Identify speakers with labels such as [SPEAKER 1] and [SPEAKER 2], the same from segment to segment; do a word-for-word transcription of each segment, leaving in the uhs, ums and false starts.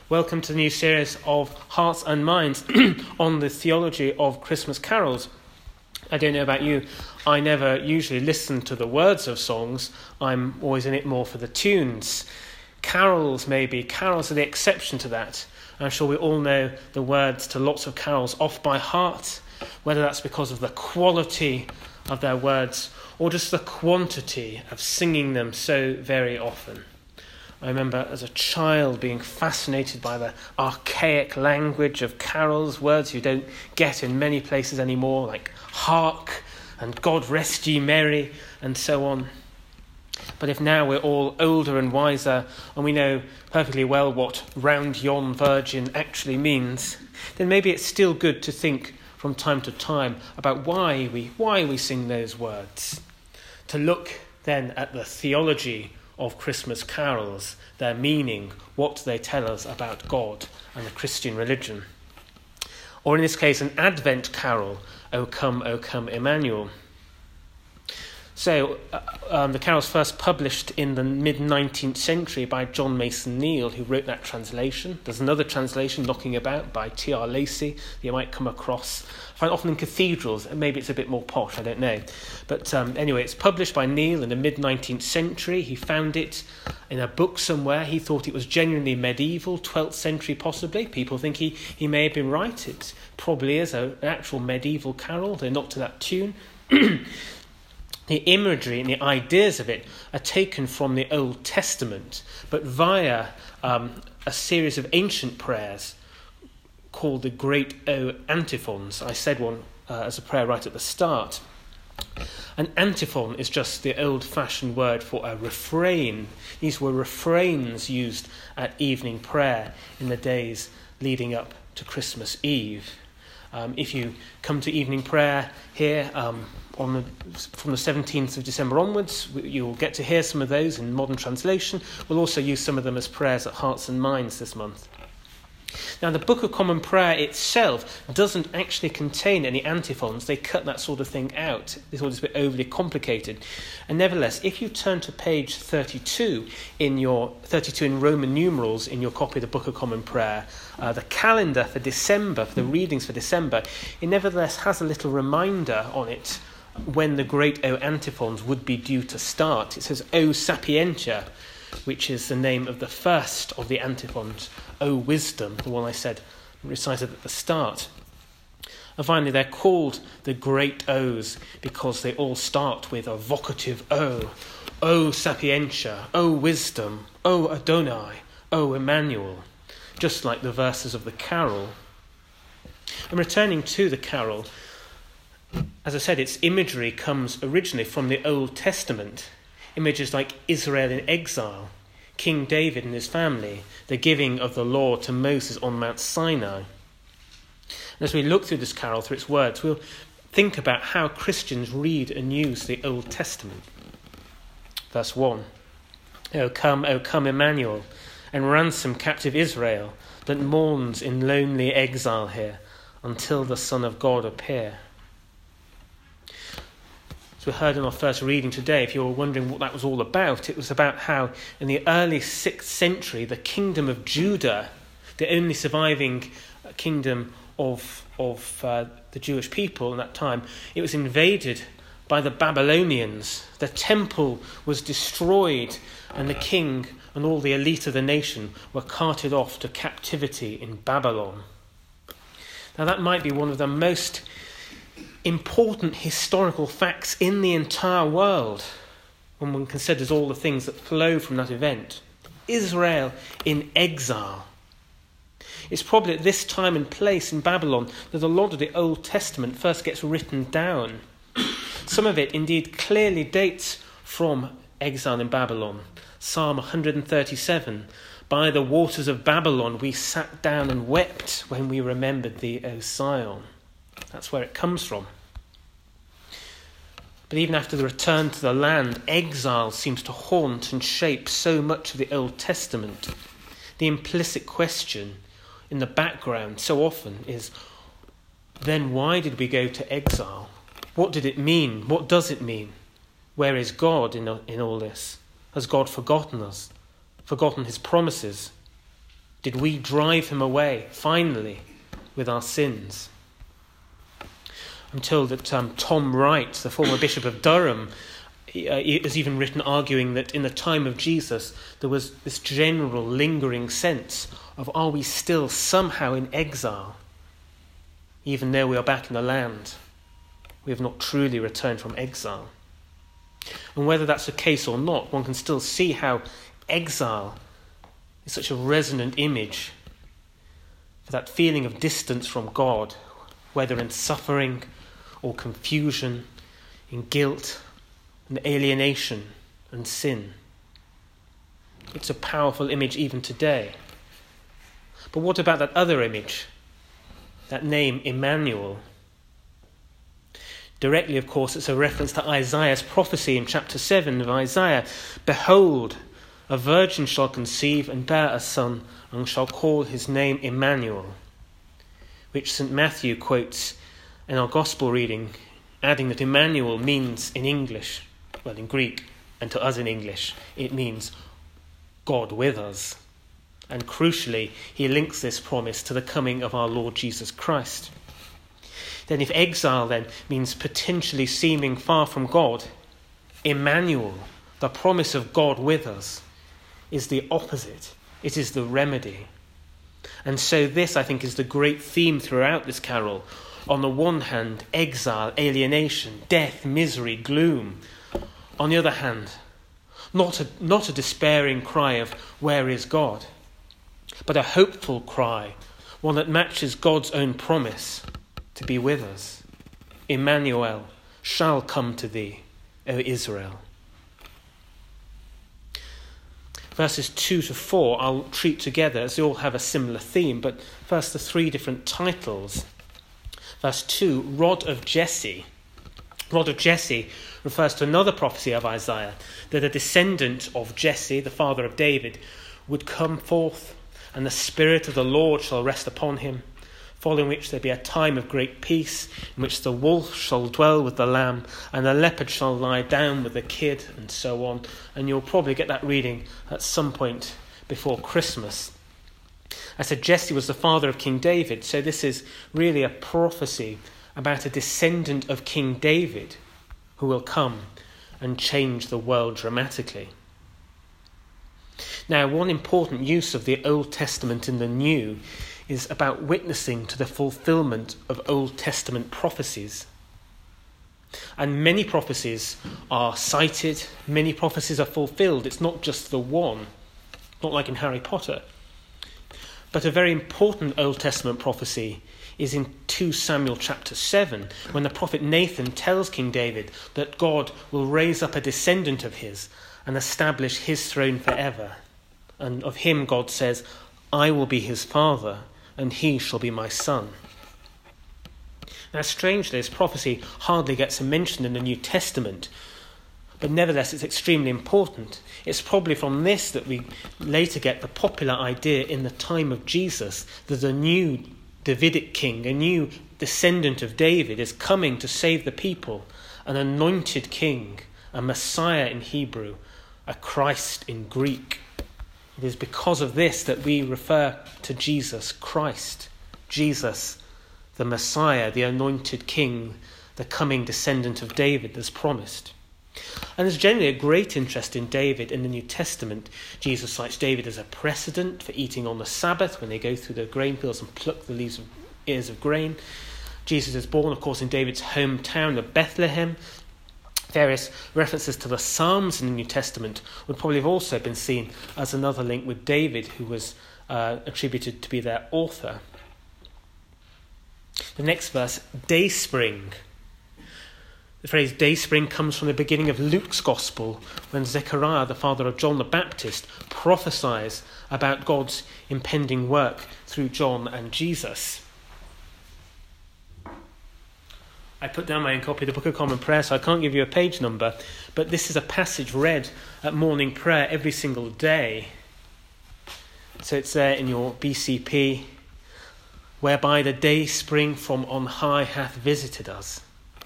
[SPEAKER 1] Welcome to the new series of Hearts and Minds on the theology of Christmas carols. I don't know about you, I never usually listen to the words of songs. I'm always in it more for the tunes. Carols, maybe. Carols are the exception to that. I'm sure we all know the words to lots of carols off by heart, whether that's because of the quality of their words or just the quantity of singing them so very often. I remember as a child being fascinated by the archaic language of carols, words you don't get in many places anymore, like hark and God rest ye merry and so on. But if now we're all older and wiser and we know perfectly well what round yon virgin actually means, then maybe it's still good to think from time to time about why we why we sing those words. To look then at the theology of Christmas carols, their meaning, what they tell us about God and the Christian religion. Or in this case, an Advent carol, O come, O come, Emmanuel. So, uh, um, the carol's first published in the mid-nineteenth century by John Mason Neale, who wrote that translation. There's another translation knocking about by T R Lacey that you might come across. I find often in cathedrals, and maybe it's a bit more posh, I don't know. But um, anyway, it's published by Neale in the mid-nineteenth century. He found it in a book somewhere. He thought it was genuinely medieval, twelfth century possibly. People think he, he may have been right. It probably is a, an actual medieval carol, though not to that tune. The imagery and the ideas of it are taken from the Old Testament, but via um, a series of ancient prayers called the Great O Antiphons. I said one uh, as a prayer right at the start. An antiphon is just the old-fashioned word for a refrain. These were refrains used at evening prayer in the days leading up to Christmas Eve. Um, if you come to evening prayer here um, on the, from the seventeenth of December onwards, you'll get to hear some of those in modern translation. We'll also use some of them as prayers at Hearts and Minds this month. Now, the Book of Common Prayer itself doesn't actually contain any antiphons. They cut that sort of thing out. This all is a bit overly complicated. And nevertheless, if you turn to page thirty-two in your thirty-two in Roman numerals in your copy of the Book of Common Prayer, uh, the calendar for December, for the readings for December, it nevertheless has a little reminder on it when the Great O Antiphons would be due to start. It says O Sapientia, which is the name of the first of the antiphons, O Wisdom, the one I said recited at the start. And finally, they're called the Great O's because they all start with a vocative O. O Sapientia, O Wisdom, O Adonai, O Emmanuel, just like the verses of the carol. And returning to the carol, as I said, its imagery comes originally from the Old Testament. Images like Israel in exile, King David and his family, the giving of the law to Moses on Mount Sinai. And as we look through this carol, through its words, we'll think about how Christians read and use the Old Testament. Verse one, O come, O come, Emmanuel, and ransom captive Israel that mourns in lonely exile here until the Son of God appear. We heard in our first reading today, if you were wondering what that was all about, it was about how in the early sixth century, the kingdom of Judah, the only surviving kingdom of, of uh, the Jewish people in that time, it was invaded by the Babylonians. The temple was destroyed and the king and all the elite of the nation were carted off to captivity in Babylon. Now that might be one of the most important historical facts in the entire world when one considers all the things that flow from that event. Israel in exile. It's probably at this time and place in Babylon that a lot of the Old Testament first gets written down. Some of it indeed clearly dates from exile in Babylon. Psalm one hundred thirty-seven, by the waters of Babylon we sat down and wept when we remembered thee, O Sion. That's where it comes from. But even after the return to the land, exile seems to haunt and shape so much of the Old Testament. The implicit question in the background so often is, then why did we go to exile? What did it mean? What does it mean? Where is God in, in all this? Has God forgotten us? Forgotten his promises? Did we drive him away, finally, with our sins? I'm told that um, Tom Wright, the former Bishop of Durham, he, uh, he has even written arguing that in the time of Jesus there was this general lingering sense of, are we still somehow in exile? Even though we are back in the land, we have not truly returned from exile. And whether that's the case or not, one can still see how exile is such a resonant image for that feeling of distance from God, whether in suffering or confusion, in guilt and alienation and sin. It's a powerful image even today. But what about that other image, that name Emmanuel? Directly, of course, it's a reference to Isaiah's prophecy in chapter seven of Isaiah. Behold, a virgin shall conceive and bear a son, and shall call his name Emmanuel, which Saint Matthew quotes in our gospel reading, adding that Emmanuel means in English, well in Greek, and to us in English, it means God with us. And crucially, he links this promise to the coming of our Lord Jesus Christ. Then if exile then means potentially seeming far from God, Emmanuel, the promise of God with us, is the opposite. It is the remedy. And so this, I think, is the great theme throughout this carol. On the one hand, exile, alienation, death, misery, gloom. On the other hand, not a, not a despairing cry of, where is God? But a hopeful cry, one that matches God's own promise to be with us. Emmanuel shall come to thee, O Israel. Verses two to four I'll treat together as they all have a similar theme, but first the three different titles. Verse two, Rod of Jesse. Rod of Jesse refers to another prophecy of Isaiah, that a descendant of Jesse, the father of David, would come forth, and the Spirit of the Lord shall rest upon him, following which there be a time of great peace, in which the wolf shall dwell with the lamb, and the leopard shall lie down with the kid, and so on. And you'll probably get that reading at some point before Christmas. I said Jesse was the father of King David, so this is really a prophecy about a descendant of King David who will come and change the world dramatically. Now, one important use of the Old Testament in the New is about witnessing to the fulfillment of Old Testament prophecies. And many prophecies are cited, many prophecies are fulfilled. It's not just the one, not like in Harry Potter. But a very important Old Testament prophecy is in Second Samuel chapter seven, when the prophet Nathan tells King David that God will raise up a descendant of his and establish his throne forever. And of him God says, I will be his father, and he shall be my son. Now, strangely, this prophecy hardly gets mentioned in the New Testament, but nevertheless it's extremely important. It's probably from this that we later get the popular idea in the time of Jesus that a new Davidic king, a new descendant of David, is coming to save the people, an anointed king, a Messiah in Hebrew, a Christ in Greek. It is because of this that we refer to Jesus Christ, Jesus, the Messiah, the anointed king, the coming descendant of David as promised. And there's generally a great interest in David in the New Testament. Jesus cites David as a precedent for eating on the Sabbath when they go through the grain fields and pluck the leaves of ears of grain. Jesus is born, of course, in David's hometown of Bethlehem. Various references to the Psalms in the New Testament would probably have also been seen as another link with David, who was uh, attributed to be their author. The next verse, Dayspring. The phrase Dayspring comes from the beginning of Luke's Gospel, when Zechariah, the father of John the Baptist, prophesies about God's impending work through John and Jesus. I put down my own copy of the Book of Common Prayer, so I can't give you a page number, but this is a passage read at morning prayer every single day. So it's there in your B C P, whereby the day spring from on high hath visited us.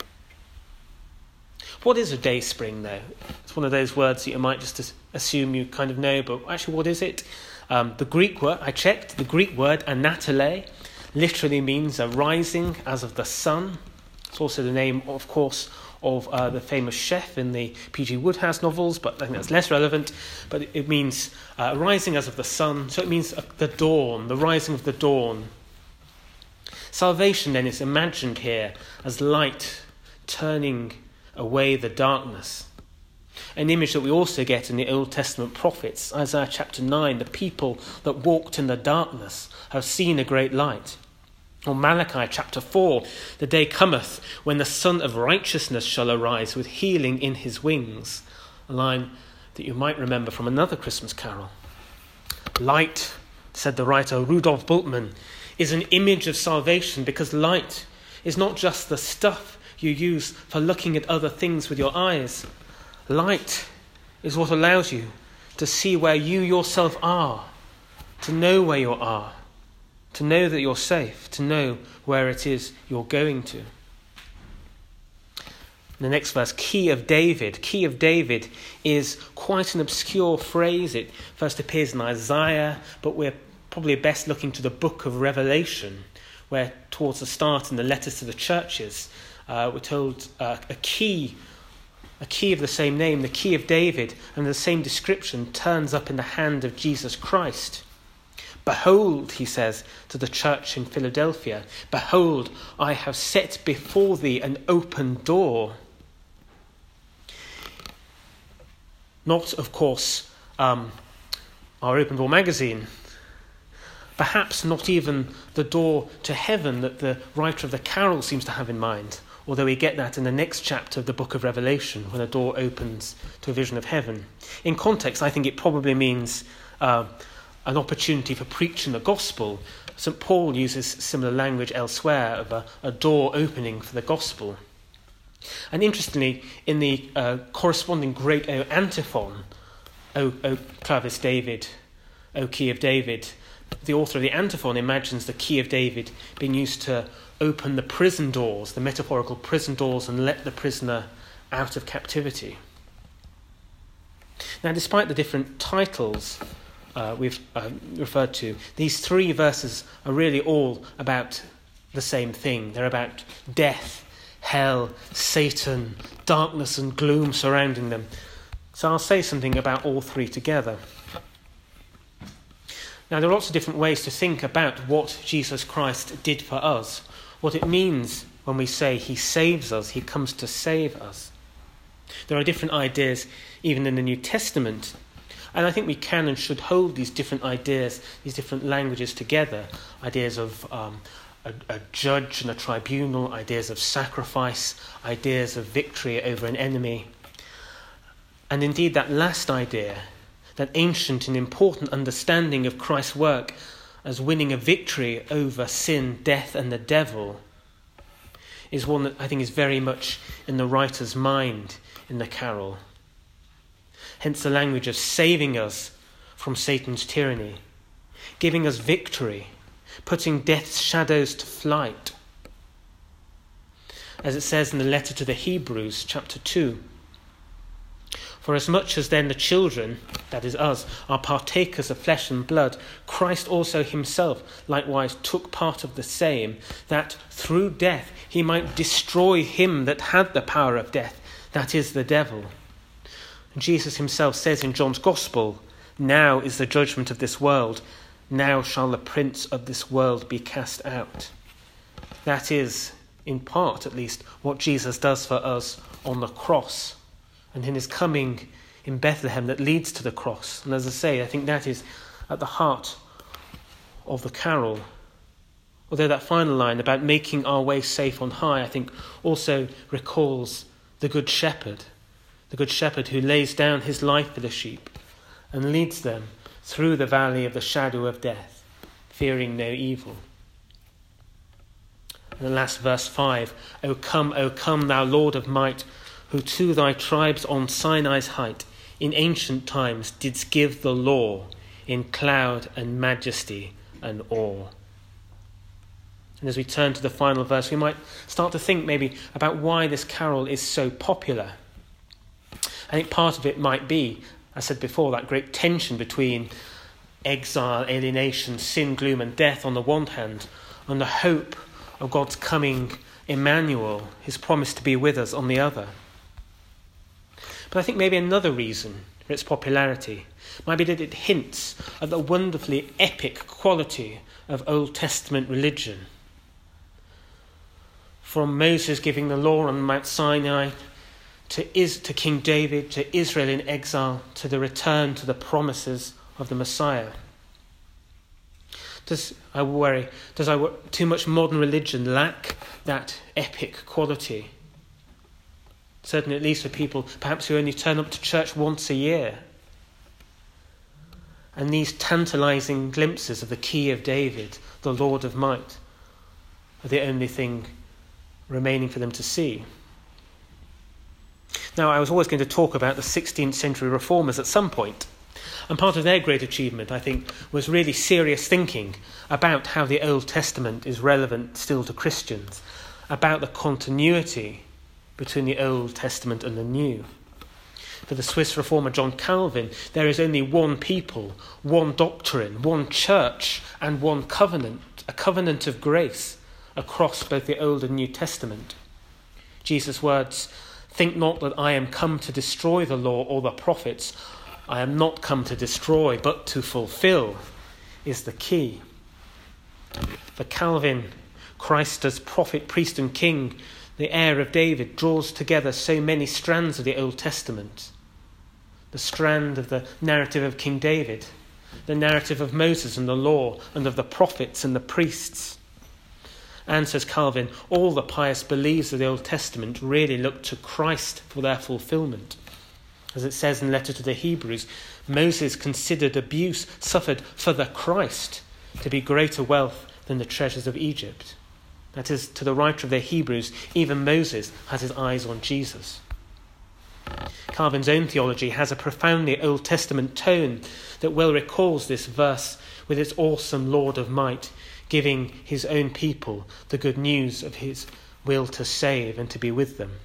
[SPEAKER 1] What is a day spring, though? It's one of those words that you might just assume you kind of know, but actually what is it? Um, the Greek word, I checked, the Greek word anatole literally means a rising as of the sun. It's also the name, of course, of uh, the famous chef in the P G Wodehouse novels, but I think that's less relevant. But it, it means uh, rising as of the sun, so it means uh, the dawn, the rising of the dawn. Salvation then is imagined here as light turning away the darkness. An image that we also get in the Old Testament prophets. Isaiah chapter nine, the people that walked in the darkness have seen a great light. Or Malachi chapter four, the day cometh when the Son of Righteousness shall arise with healing in his wings. A line that you might remember from another Christmas carol. Light, said the writer Rudolf Bultmann, is an image of salvation because light is not just the stuff you use for looking at other things with your eyes. Light is what allows you to see where you yourself are, to know where you are, to know that you're safe, to know where it is you're going to. The next verse, Key of David. Key of David is quite an obscure phrase. It first appears in Isaiah, but we're probably best looking to the book of Revelation, where towards the start in the letters to the churches, uh, we're told uh, a key, a key of the same name, the Key of David, and the same description turns up in the hand of Jesus Christ. Behold, he says to the church in Philadelphia, behold, I have set before thee an open door. Not, of course, um, our Open Door magazine. Perhaps not even the door to heaven that the writer of the carol seems to have in mind, although we get that in the next chapter of the book of Revelation, when a door opens to a vision of heaven. In context, I think it probably means uh, an opportunity for preaching the gospel. Saint Paul uses similar language elsewhere of a, a door opening for the gospel. And interestingly, in the uh, corresponding great O antiphon, O, o Clavis David, O Key of David, the author of the antiphon imagines the Key of David being used to open the prison doors, the metaphorical prison doors, and let the prisoner out of captivity. Now, despite the different titles uh, we've uh, referred to, these three verses are really all about the same thing. They're about death, hell, Satan, darkness and gloom surrounding them. So I'll say something about all three together. Now, there are lots of different ways to think about what Jesus Christ did for us, what it means when we say he saves us, he comes to save us. There are different ideas even in the New Testament, and I think we can and should hold these different ideas, these different languages together, ideas of um, a, a judge and a tribunal, ideas of sacrifice, ideas of victory over an enemy. And indeed, that last idea, that ancient and important understanding of Christ's work as winning a victory over sin, death and the devil, is one that I think is very much in the writer's mind in the carol. Hence the language of saving us from Satan's tyranny, giving us victory, putting death's shadows to flight. As it says in the letter to the Hebrews, chapter two, for as much as then the children, that is us, are partakers of flesh and blood, Christ also himself likewise took part of the same, that through death he might destroy him that had the power of death, that is the devil. And Jesus himself says in John's Gospel, now is the judgment of this world, now shall the prince of this world be cast out. That is, in part at least, what Jesus does for us on the cross, and in his coming in Bethlehem that leads to the cross. And as I say, I think that is at the heart of the carol. Although that final line about making our way safe on high, I think also recalls the Good Shepherd, the Good Shepherd who lays down his life for the sheep and leads them through the valley of the shadow of death, fearing no evil. And the last verse five, O come, O come, thou Lord of might, who to thy tribes on Sinai's height in ancient times didst give the law in cloud and majesty and awe. And as we turn to the final verse, we might start to think maybe about why this carol is so popular. I think part of it might be, I said before, that great tension between exile, alienation, sin, gloom and death on the one hand, and the hope of God's coming Emmanuel, his promise to be with us on the other. But I think maybe another reason for its popularity might be that it hints at the wonderfully epic quality of Old Testament religion. From Moses giving the law on Mount Sinai, to, Is- to King David, to Israel in exile, to the return to the promises of the Messiah. Does I worry? Does I too much modern religion lack that epic quality? Certainly, at least for people perhaps who only turn up to church once a year. And these tantalising glimpses of the Key of David, the Lord of Might, are the only thing remaining for them to see. Now, I was always going to talk about the sixteenth century reformers at some point. And part of their great achievement, I think, was really serious thinking about how the Old Testament is relevant still to Christians, about the continuity between the Old Testament and the New. For the Swiss reformer John Calvin, there is only one people, one doctrine, one church, and one covenant, a covenant of grace across both the Old and New Testament. Jesus' words, "Think not that I am come to destroy the law or the prophets. I am not come to destroy, but to fulfill," is the key. For Calvin, Christ as prophet, priest and king, the heir of David, draws together so many strands of the Old Testament. The strand of the narrative of King David, the narrative of Moses and the law, and of the prophets and the priests. And, says Calvin, all the pious beliefs of the Old Testament really look to Christ for their fulfilment. As it says in the letter to the Hebrews, Moses considered abuse suffered for the Christ to be greater wealth than the treasures of Egypt. That is, to the writer of the Hebrews, even Moses has his eyes on Jesus. Calvin's own theology has a profoundly Old Testament tone that well recalls this verse with its awesome Lord of might, giving his own people the good news of his will to save and to be with them.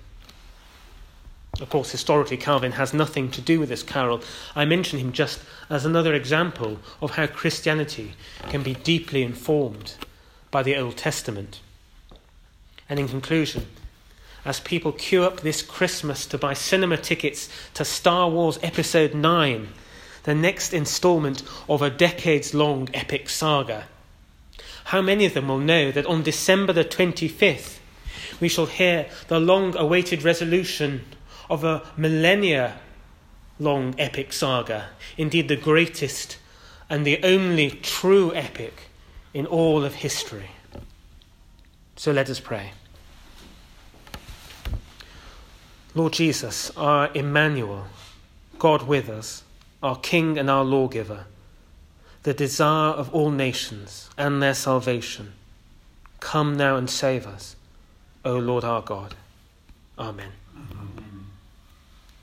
[SPEAKER 1] Of course, historically, Calvin has nothing to do with this carol. I mention him just as another example of how Christianity can be deeply informed by the Old Testament. And in conclusion, as people queue up this Christmas to buy cinema tickets to Star Wars Episode nine, the next instalment of a decades-long epic saga, how many of them will know that on December the twenty-fifth, we shall hear the long-awaited resolution of a millennia-long epic saga, indeed the greatest and the only true epic in all of history. So let us pray. Lord Jesus, our Emmanuel, God with us, our King and our lawgiver, the desire of all nations and their salvation, come now and save us, O Lord our God. Amen.